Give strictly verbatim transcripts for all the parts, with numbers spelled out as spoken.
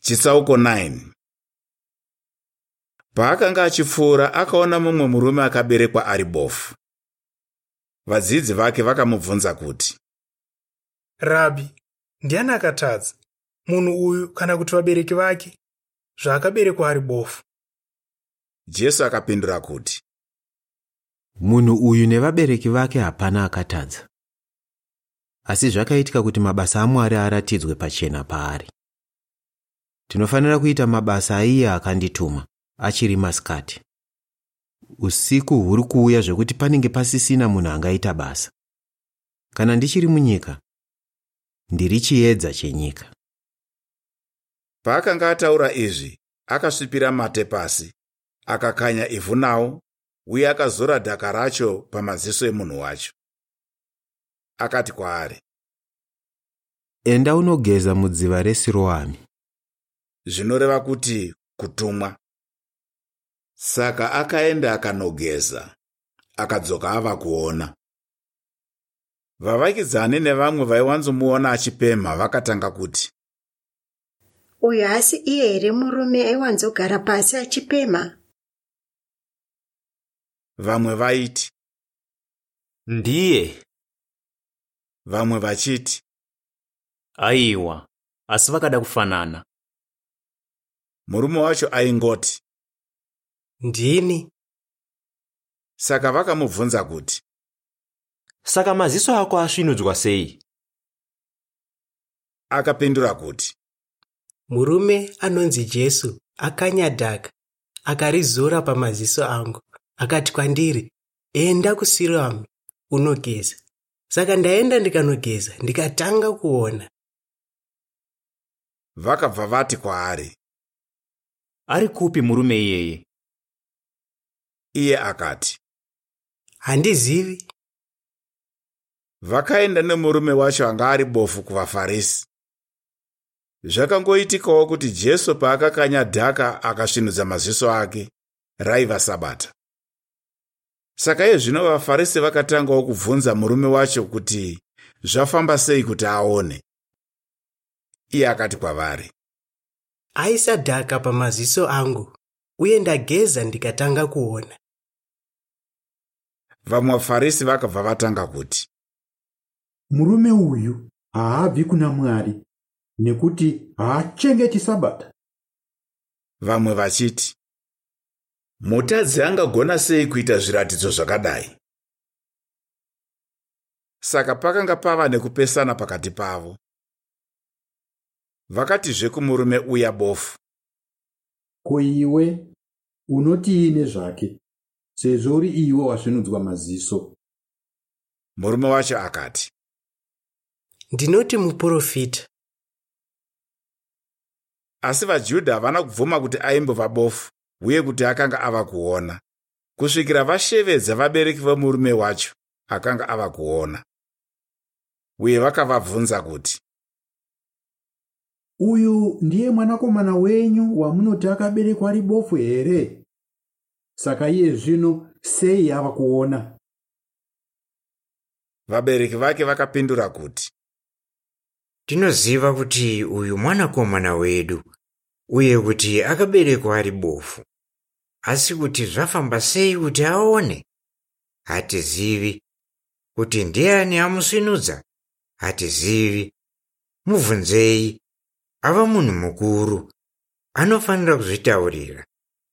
Chitsauko nine. Paakanga achipfuura akaona mumwe murume akaberekwa ari bofu. Vadzidzi vake vakamubvunza kuti, Rabhi, ndiani akatadza, munhu uyu kana kuti vabereki vake, zvaakaberekwa ari bofu? Jesu akapindura kuti, munhu uyu nevabereki vake hapana akatadza. Asi zvakaitika kuti mabasa aMwari aratidzwe pachena paari. Tinofanira kuita mabasa aiye akandituma achiri masikati. Usiku huri kuuya zvekuti panenge pasisina munhu angaita basa. Kana ndichiri munyika, ndiri chiedza chenyika. Paakanga ataura izvi, akasvipira mate pasi, akakanya ivhu nawo, uye akazora dhaka racho pamaziso emunhu wacho. Akati kwaari, enda unogeza mudziva reSiroami. Zvinoreva kuti kutumwa. Saka akaenda akanogeza, akadzoka ava kuona. Vavakidzani nevamwe vaiwanzomuona achipemha vakatanga kuti, uyu hasi iye here murume aiwanzogara pasi achipemha? Vamwe vaiti, ndiye. Vamwe vachiti, aiwa, asi vakada kufanana. Murume wacho aingoti, ndini. Saka vakamubvunza kuti, saka maziso ako asvinudzwa sei? Akapindura kuti, Murume anonzi Jesu akanya dhaka, akarizora pamaziso angu, akati kwandiri, enda kuSiloami unogeza. Saka ndaenda ndikanogeza, ndikatanga kuona. Vakabva vati kwaari, ari kupi murume iyeye? Iye akati, handizivi. Vakaenda nemurume wacho anga ari bofu kuvaFarisi. Zvakangoitikawo kuti Jesu paakakanya dhaka akasvinudza maziso ake, raiva Sabata. Saka iye zvino vaFarisi vakatangawo kubvunza murume wacho kuti zvafamba sei kuti aone. Iye akati kwavari, aisa dhaka pamaziso angu, uye ndageza ndikatanga kuona. Vamwe vaFarisi vakabva vatanga kuti, murume uyu haabvi kuna Mwari, nekuti haachengeti Sabata. Vamwe vachiti, mutadzi angagona sei kuita zviratidzo zvakadai? Saka pakanga pava nekupesana pakati pavo. Vakatizve kumurume uya bofu, ko iwe unotiine zvake, sezvo uri iwe wasvinudzwa maziso? Murume wacho akati, ndinoti muprofita. Asi vaJudha havana kubvuma kuti aimbova bofu uye kuti akanga ava kuona, kusvikira vashevedza vabereki vomurume wacho akanga ava kuona. Uye vakavabvunza kuti, uyu ndiye mwanakomana wenyu wamunoti akaberekwa ari bofu here? Saka iye zvino sei ava kuona? Vabereki vake vakapindura kuti, tinoziva kuti uyu mwanakomana wedu, uye kuti akaberekwa ari bofu. Asi kuti zvafamba sei kuti aone, hatizivi. Kuti ndiani amusvinudza, hatizivi. Mubvunzei, ava munhu mukuru, anofanira kuzvitaurira.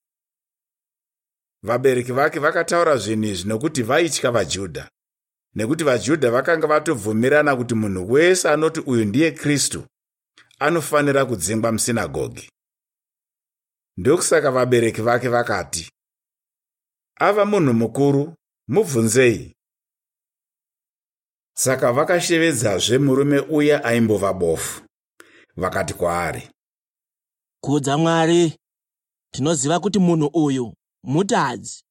Vabereki vake vakataura zvinhu izvi nokuti vaitya vaJudha, nekuti vaJudha vakanga vatovhumirana kuti munhu wese anoti uyu ndiye Kristu anofanira kudzingwa musinagoge. Ndokusaka vabereki vake vakati, ava munhu mukuru, mubvunzei. Saka vakashevedzazve murume uya aimbova bofu. Vakati kwaari, kudza Mwari, tinoziva kuti munhu uyu mutadzi.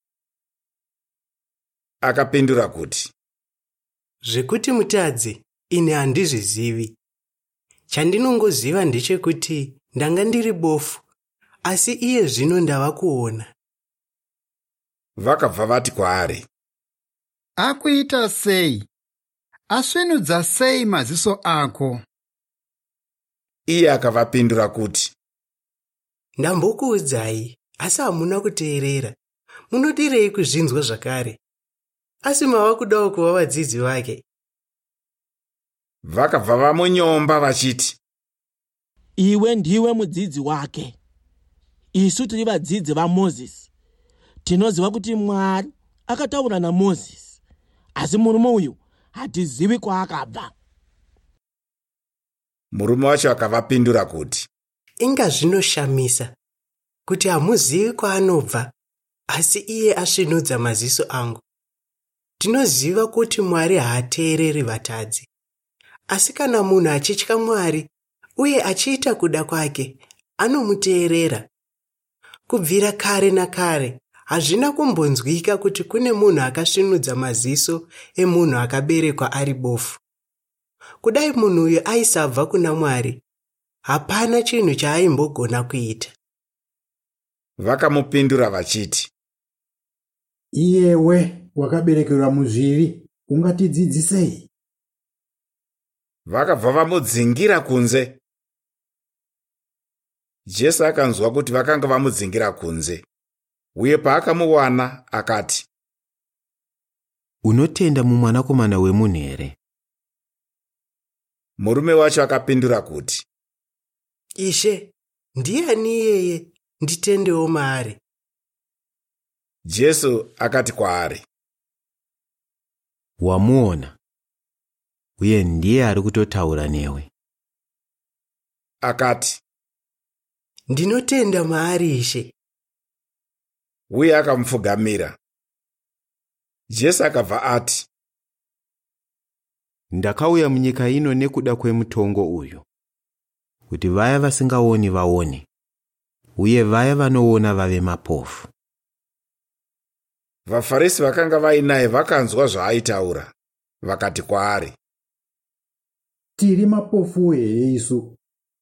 Akapindura kuti, zvekuti mutadzi ine handizvizivi. Chandinongoziva ndechekuti ndanga ndiri bofu, asi iye zvino ndava kuona. Vakabva vati kwaari, akuita sei? Asvinudza sei maziso ako? Iye akavapindura kuti, Ndambokuudzai, asi hamuna kuteerera. Munodirei kuzvinzwa zvakare? Asi mava kudawo kuva vadzidzi vake. Vakabva vamunyomba vachiti, Iwe ndiwe mudzidzi wake. Isu tiri vadzidzi vaMozisi. Tinoziva kuti Mwari akataura naMozisi, asi murume uyu hatizivi kwaakabva. murume wacho akavapindura kuti, Inga zvinoshamisa kuti hamuzivi kwaanobva, asi iye asvinudza maziso angu. Tinoziva kuti Mwari haateereri vatadzi. Asi kana munhu achitya Mwari uye achiita kuda kwake, anomuteerera. Kubvira kare nakare, hazvina kumbonzwika kuti kune munhu akasvinudza maziso emunhu akaberekwa ari bofu. Kudai munhu uyu aisabva kuna Mwari, hapana chinhu chaaimbogona kuita. vakamupindura vachiti, Iyewe wakaberekerwa muzvivi, ungatidzidzisei? vakabva vamudzingira kunze. Jesu akanzwa kuti vakanga vamudzingira kunze, uye paakamuwana akati, Unotenda mumwanakomana wemunhu here? murume wacho akapindura kuti, Ishe, ndiani iyeye nditendewo maari? Jesu akati kwaari, Wamuona, uye ndiye ari kutotaura newe. akati, Ndinotenda maari, Ishe. uye akamupfugamira. Jesu akabva ati, Ndakauya munyika ino nekuda kwemutongo uyu, kuti vaya vasingaoni vaone, uye vaya vanoona vave mapofu. VaFarisi vakanga vainaye vakanzwa zvaaitaura, vakati kwaari, Tiri mapofu here isu?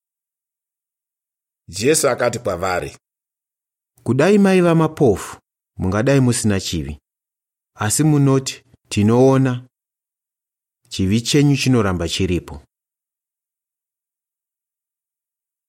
Jesu akati kwavari, Kudai maiva mapofu, mungadai musina chivi. Asi munoti, tinoona, chivi chenyu chinoramba chiripo.